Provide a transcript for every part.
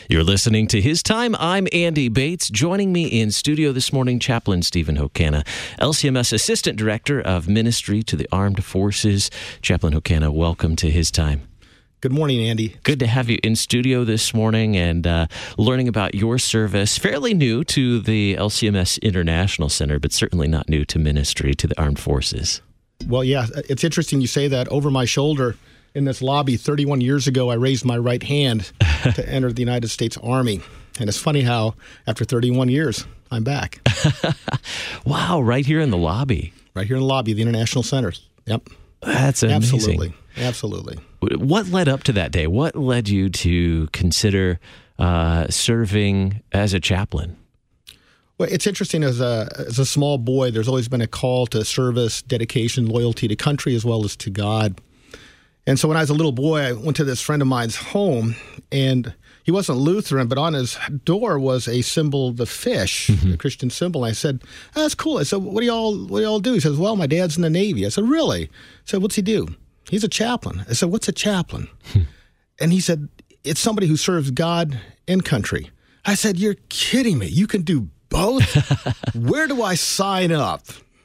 You're listening to His Time. I'm Andy Bates. Joining me in studio this morning, Chaplain Stephen Hokana, LCMS Assistant Director of Ministry to the Armed Forces. Chaplain Hokana, welcome to His Time. Good morning, Andy. Good to have you in studio this morning and learning about your service. Fairly new to the LCMS International Center, but certainly not new to ministry to the Armed Forces. Well, yeah, it's interesting you say that. Over my shoulder in this lobby 31 years ago, I raised my right hand to enter the United States Army. And it's funny how after 31 years, I'm back. Wow, right here in the lobby. Right here in the lobby of the International Center. Yep. That's amazing. Absolutely. What led up to that day? What led you to consider serving as a chaplain? Well, it's interesting. As a small boy, there's always been a call to service, dedication, loyalty to country as well as to God. And so when I was a little boy, I went to this friend of mine's home, and he wasn't Lutheran, but on his door was a symbol, the fish, the Christian symbol. And I said, "Oh, that's cool." I said, what do y'all do? He says, "Well, my dad's in the Navy." I said, "Really?" I said, "What's he do?" "He's a chaplain." I said, "What's a chaplain?" And he said, "It's somebody who serves God and country." I said, "You're kidding me. You can do both? Where do I sign up?"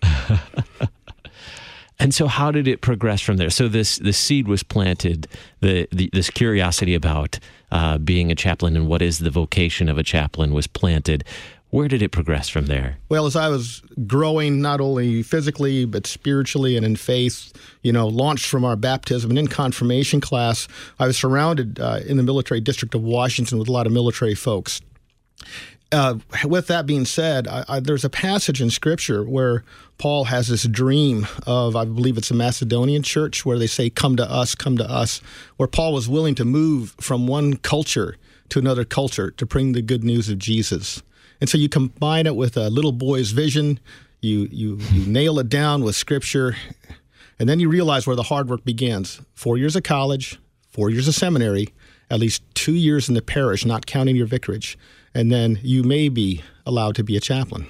And so how did it progress from there? So the seed was planted, this curiosity about being a chaplain and what is the vocation of a chaplain was planted. Where did it progress from there? Well, as I was growing, not only physically, but spiritually and in faith, launched from our baptism and in confirmation class, I was surrounded in the military district of Washington with a lot of military folks. With that being said, there's a passage in Scripture where Paul has this dream of, I believe it's a Macedonian church, where they say, come to us, where Paul was willing to move from one culture to another culture to bring the good news of Jesus. And so you combine it with a little boy's vision, you nail it down with Scripture, and then you realize where the hard work begins. 4 years of college, 4 years of seminary, at least 2 years in the parish, not counting your vicarage. And then you may be allowed to be a chaplain.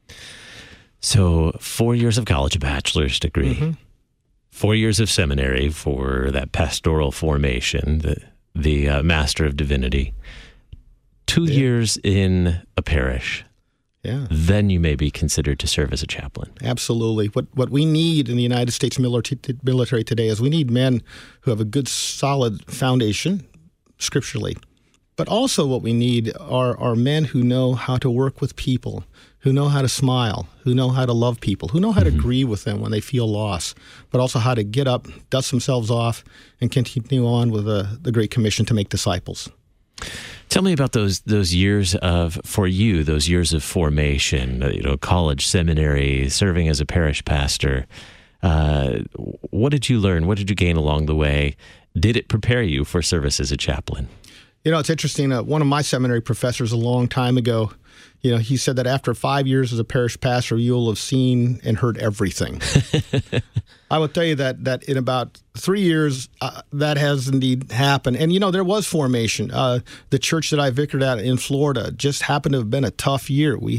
So 4 years of college, a bachelor's degree, 4 years of seminary for that pastoral formation, the Master of Divinity, 2 years in a parish. Yeah. Then you may be considered to serve as a chaplain. Absolutely. What we need in the United States military today is we need men who have a good, solid foundation scripturally. But also what we need are men who know how to work with people, who know how to smile, who know how to love people, who know how to grieve with them when they feel loss, but also how to get up, dust themselves off, and continue on with the Great Commission to make disciples. Tell me about those years for you, those years of formation, college, seminary, serving as a parish pastor. What did you learn? What did you gain along the way? Did it prepare you for service as a chaplain? It's interesting. One of my seminary professors a long time ago, he said that after 5 years as a parish pastor, you'll have seen and heard everything. I will tell you that in about 3 years, that has indeed happened. And, there was formation. The church that I vicared at in Florida just happened to have been a tough year. We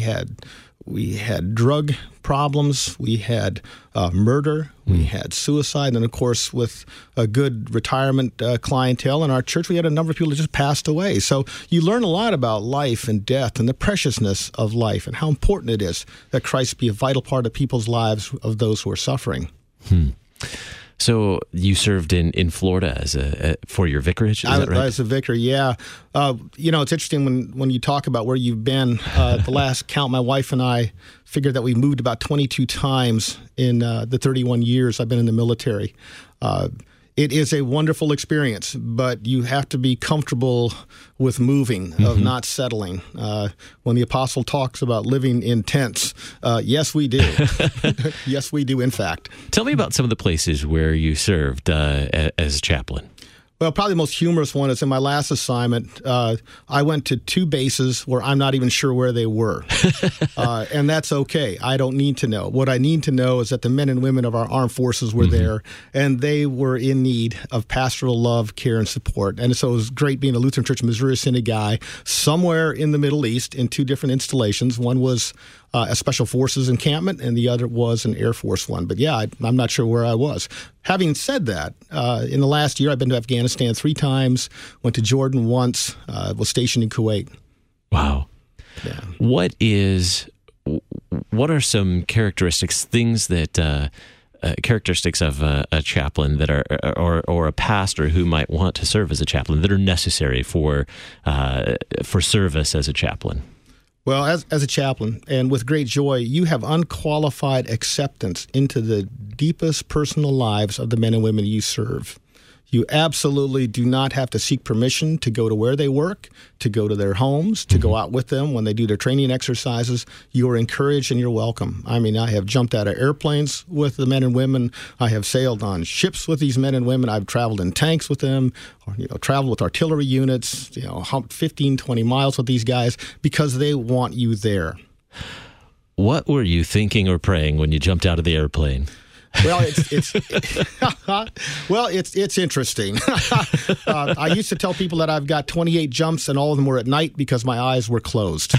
had drug problems, we had murder, we had suicide, and of course, with a good retirement clientele in our church, we had a number of people that just passed away. So you learn a lot about life and death and the preciousness of life and how important it is that Christ be a vital part of people's lives of those who are suffering. So you served in Florida for your vicarage, is that right? As a vicar, yeah. It's interesting when you talk about where you've been. The last count, my wife and I figured that we moved about 22 times in the 31 years I've been in the military. It is a wonderful experience, but you have to be comfortable with moving, of not settling. When the apostle talks about living in tents, yes, we do. Yes, we do, in fact. Tell me about some of the places where you served as chaplain. Well, probably the most humorous one is in my last assignment, I went to 2 bases where I'm not even sure where they were. And that's okay. I don't need to know. What I need to know is that the men and women of our armed forces were there, and they were in need of pastoral love, care, and support. And so it was great being a Lutheran Church Missouri Synod guy somewhere in the Middle East in 2 different installations. One was a Special Forces encampment, and the other was an Air Force one. But yeah, I'm not sure where I was. Having said that, in the last year, I've been to Afghanistan 3 times, went to Jordan once, was stationed in Kuwait. Wow. Yeah. What are some characteristics, things that characteristics of a chaplain that are, or a pastor who might want to serve as a chaplain, that are necessary for service as a chaplain? Well, as a chaplain, and with great joy, you have unqualified acceptance into the deepest personal lives of the men and women you serve. You absolutely do not have to seek permission to go to where they work, to go to their homes, to go out with them when they do their training exercises. You are encouraged and you're welcome. I mean, I have jumped out of airplanes with the men and women. I have sailed on ships with these men and women. I've traveled in tanks with them, or, traveled with artillery units, humped 15, 20 miles with these guys because they want you there. What were you thinking or praying when you jumped out of the airplane? Well, it's interesting. I used to tell people that I've got 28 jumps, and all of them were at night because my eyes were closed.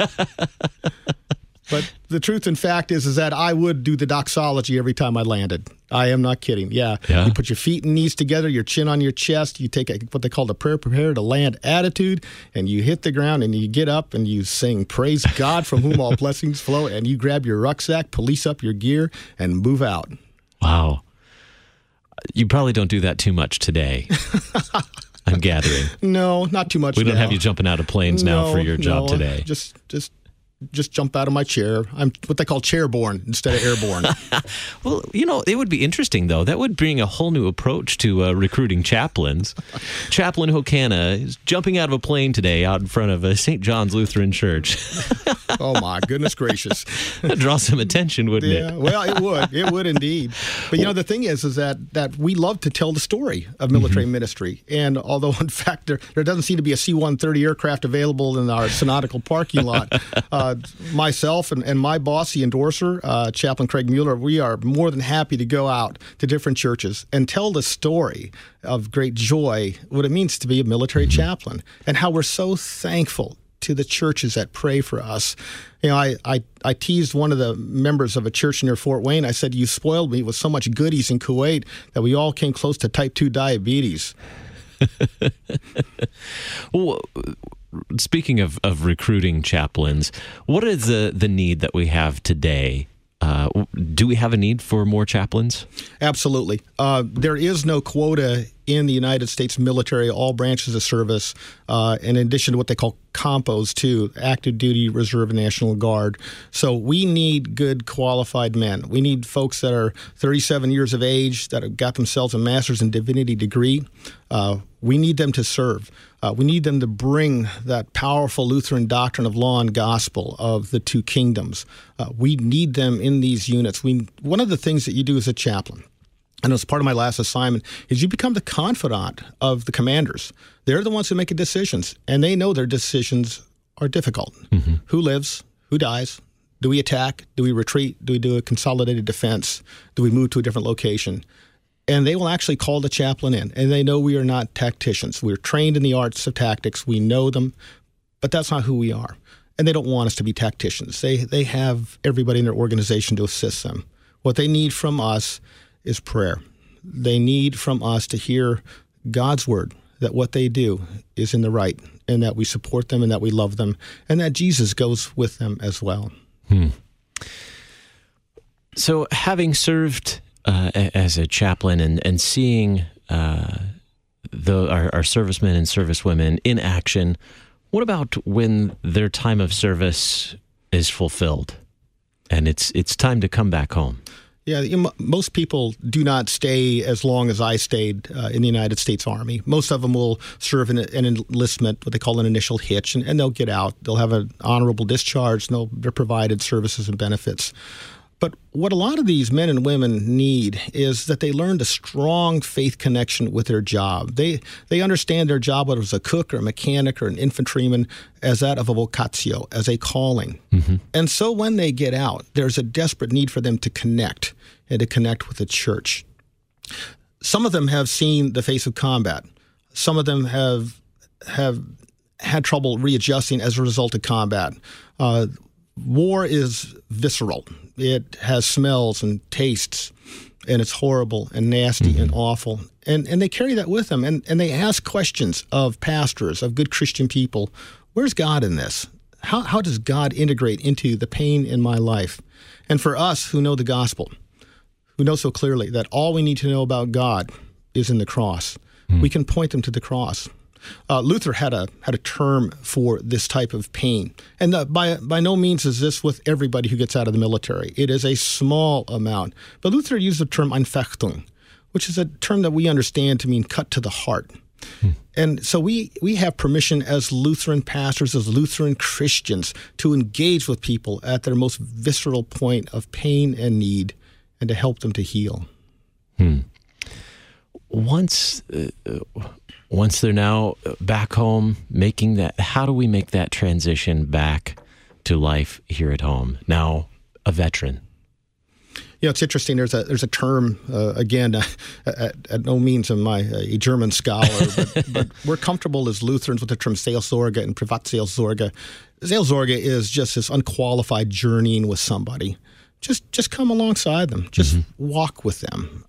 But the truth and fact is that I would do the doxology every time I landed. I am not kidding. Yeah. You put your feet and knees together, your chin on your chest. You take what they call the prayer prepare to land attitude, and you hit the ground and you get up and you sing, "Praise God from whom all blessings flow," and you grab your rucksack, police up your gear, and move out. Wow. You probably don't do that too much today. I'm gathering. No, not too much. We don't have you jumping out of planes now for your job today. Just jump out of my chair. I'm what they call chairborne instead of airborne. Well, it would be interesting, though. That would bring a whole new approach to recruiting chaplains. Chaplain Hokana is jumping out of a plane today out in front of St. John's Lutheran Church. Oh, my goodness gracious. That'd draw some attention, wouldn't it? Well, it would. It would indeed. But, the thing is that we love to tell the story of military ministry. And although, in fact, there doesn't seem to be a C-130 aircraft available in our synodical parking lot, myself and my boss, the endorser, Chaplain Craig Mueller, we are more than happy to go out to different churches and tell the story of great joy, what it means to be a military chaplain, and how we're so thankful to the churches that pray for us. I teased one of the members of a church near Fort Wayne. I said, "You spoiled me with so much goodies in Kuwait that we all came close to type 2 diabetes." Well, speaking of recruiting chaplains, what is the need that we have today? Do we have a need for more chaplains? Absolutely. There is no quota in the United States military, all branches of service, in addition to what they call compos, too, active duty, reserve, and National Guard. So we need good, qualified men. We need folks that are 37 years of age, that have got themselves a master's in divinity degree. We need them to serve. We need them to bring that powerful Lutheran doctrine of law and gospel of the two kingdoms. We need them in these units. One of the things that you do as a chaplain, and as part of my last assignment, is you become the confidant of the commanders. They're the ones who make the decisions, and they know their decisions are difficult. Mm-hmm. Who lives? Who dies? Do we attack? Do we retreat? Do we do a consolidated defense? Do we move to a different location? And they will actually call the chaplain in, and they know we are not tacticians. We're trained in the arts of tactics. We know them, but that's not who we are. And they don't want us to be tacticians. They have everybody in their organization to assist them. What they need from us is prayer. They need from us to hear God's word, that what they do is in the right, and that we support them and that we love them, and that Jesus goes with them as well. So having served as a chaplain and seeing our servicemen and servicewomen in action, what about when their time of service is fulfilled and it's time to come back home? Yeah, most people do not stay as long as I stayed in the United States Army. Most of them will serve in an enlistment, what they call an initial hitch, and they'll get out. They'll have an honorable discharge, and they're provided services and benefits. But what a lot of these men and women need is that they learned a strong faith connection with their job. They understand their job, whether it was a cook or a mechanic or an infantryman, as that of a vocatio, as a calling. Mm-hmm. And so when they get out, there's a desperate need for them to connect and to connect with the church. Some of them have seen the face of combat. Some of them have had trouble readjusting as a result of combat. war is visceral. It has smells and tastes, and it's horrible and nasty and awful. And they carry that with them, and they ask questions of pastors, of good Christian people. Where's God in this? How does God integrate into the pain in my life? And for us who know the gospel, who know so clearly that all we need to know about God is in the cross, we can point them to the cross. Luther had a term for this type of pain, and by no means is this with everybody who gets out of the military. It is a small amount, but Luther used the term Anfechtung, which is a term that we understand to mean cut to the heart. And so we have permission as Lutheran pastors, as Lutheran Christians, to engage with people at their most visceral point of pain and need, and to help them to heal. Once they're now back home, making that, how do we make that transition back to life here at home? Now, a veteran. It's interesting. There's a term, again, at no means am I a German scholar, but we're comfortable as Lutherans with the term Seelsorge and Privatseelsorge. Seelsorge is just this unqualified journeying with somebody. Just come alongside them. Just walk with them.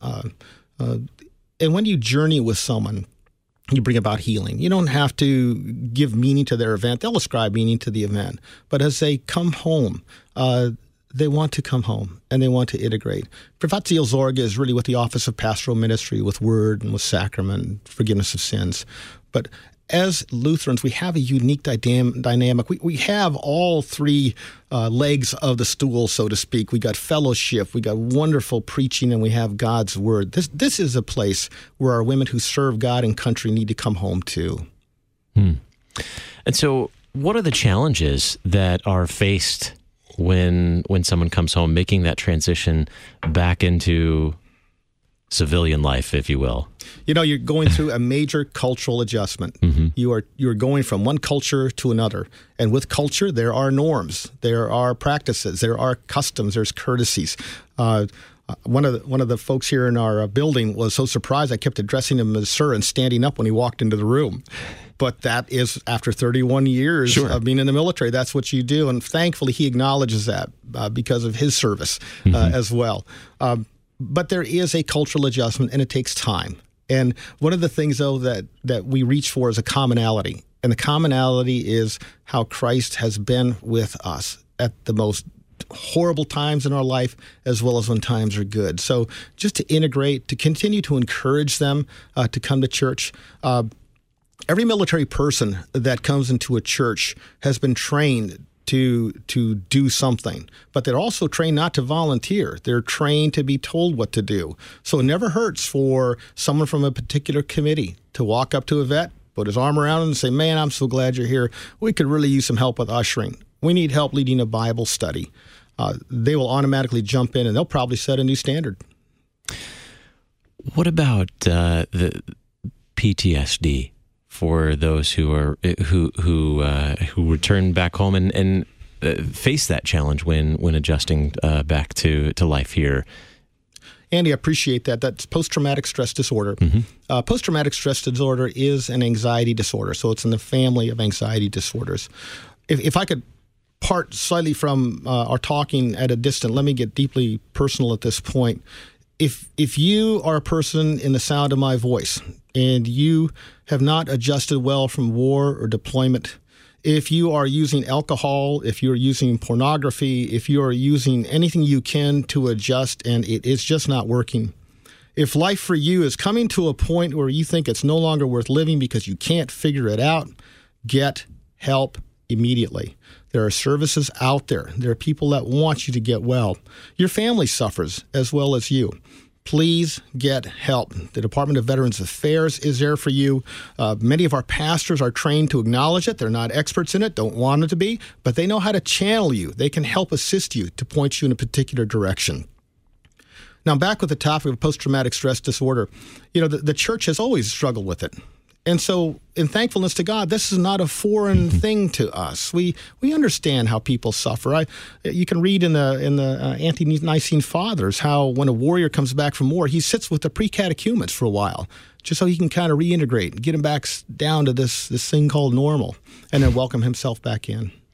And when you journey with someone, you bring about healing. You don't have to give meaning to their event. They'll ascribe meaning to the event. But as they come home, they want to come home, and they want to integrate. Privatseelsorge is really with the Office of Pastoral Ministry, with Word and with Sacrament, forgiveness of sins. But as Lutherans, we have a unique dynamic. We have all three legs of the stool, so to speak. We got fellowship, we got wonderful preaching, and we have God's Word. This is a place where our women who serve God and country need to come home to. And so what are the challenges that are faced when someone comes home, making that transition back into civilian life, if you will? You're going through a major cultural adjustment. You're going from one culture to another. And with culture, there are norms, there are practices, there are customs, there's courtesies. One of the folks here in our building was so surprised I kept addressing him as sir and standing up when he walked into the room. But that is after 31 years of being in the military. That's what you do. And thankfully, he acknowledges that because of his service as well. But there is a cultural adjustment, and it takes time. And one of the things, though, that we reach for is a commonality. And the commonality is how Christ has been with us at the most horrible times in our life, as well as when times are good. So just to integrate, to continue to encourage them to come to church. Every military person that comes into a church has been trained to do something, but they're also trained not to volunteer. They're trained to be told what to do. So it never hurts for someone from a particular committee to walk up to a vet, put his arm around him and say, "Man, I'm so glad you're here. We could really use some help with ushering. We need help leading a Bible study." They will automatically jump in, and they'll probably set a new standard. What about the PTSD for those who return back home and face that challenge when adjusting back to life here? Andy, I appreciate that. That's post-traumatic stress disorder. Post-traumatic stress disorder is an anxiety disorder, so it's in the family of anxiety disorders. If I could part slightly from our talking at a distance, let me get deeply personal at this point. If you are a person in the sound of my voice and you have not adjusted well from war or deployment, if you are using alcohol, if you're using pornography, if you are using anything you can to adjust and it is just not working, if life for you is coming to a point where you think it's no longer worth living because you can't figure it out, get help immediately. There are services out there. There are people that want you to get well. Your family suffers as well as you. Please get help. The Department of Veterans Affairs is there for you. Many of our pastors are trained to acknowledge it. They're not experts in it, don't want it to be, but they know how to channel you. They can help assist you to point you in a particular direction. Now, back with the topic of post-traumatic stress disorder, the church has always struggled with it. And so, in thankfulness to God, this is not a foreign thing to us. We understand how people suffer. You can read in the Ante-Nicene Fathers how when a warrior comes back from war, he sits with the pre-catechumens for a while, just so he can kind of reintegrate and get him back down to this thing called normal, and then welcome himself back in.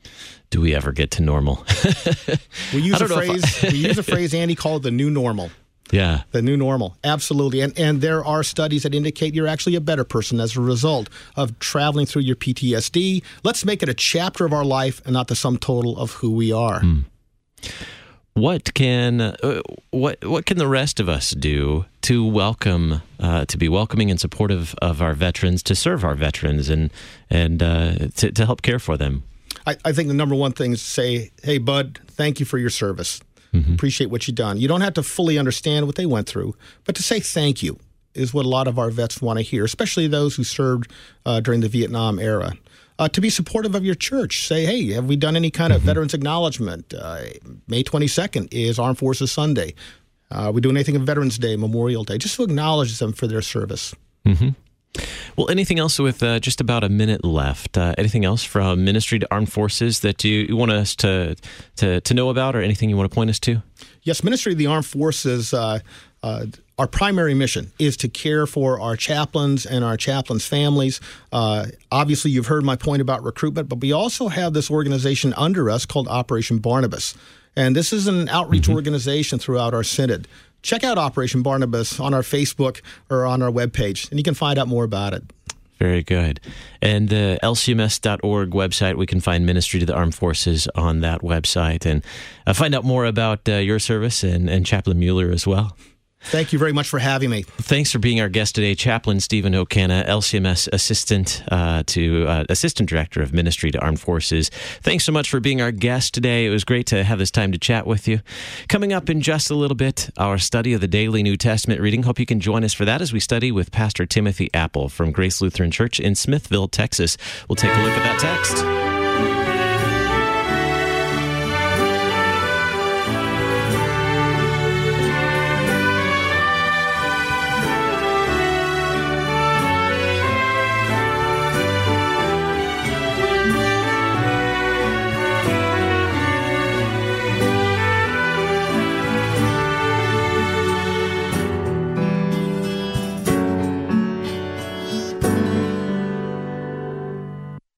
do we ever get to normal? We use a phrase, Andy, called the new normal. Yeah. The new normal. Absolutely. And there are studies that indicate you're actually a better person as a result of traveling through your PTSD. Let's make it a chapter of our life and not the sum total of who we are. What can the rest of us do to welcome, to be welcoming and supportive of our veterans, to serve our veterans, and to help care for them? I think the number one thing is to say, hey, bud, thank you for your service. Appreciate what you've done. You don't have to fully understand what they went through, but to say thank you is what a lot of our vets want to hear, especially those who served during the Vietnam era. To be supportive of your church. Say, hey, have we done any kind of veterans acknowledgement? May 22nd is Armed Forces Sunday. We do anything on Veterans Day, Memorial Day, just to acknowledge them for their service. Well, anything else with just about a minute left? Anything else from Ministry to Armed Forces that you want us to know about, or anything you want to point us to? Yes, Ministry of the Armed Forces, our primary mission is to care for our chaplains and our chaplains' families. Obviously, you've heard my point about recruitment, but we also have this organization under us called Operation Barnabas. And this is an outreach organization throughout our synod. Check out Operation Barnabas on our Facebook or on our webpage, and you can find out more about it. Very good. And the lcms.org website, we can find Ministry to the Armed Forces on that website, and find out more about your service and Chaplain Mueller as well. Thank you very much for having me. Thanks for being our guest today, Chaplain Stephen Ocana, LCMS Assistant Director of Ministry to Armed Forces. Thanks so much for being our guest today. It was great to have this time to chat with you. Coming up in just a little bit, our study of the daily New Testament reading. Hope you can join us for that as we study with Pastor Timothy Apple from Grace Lutheran Church in Smithville, Texas. We'll take a look at that text.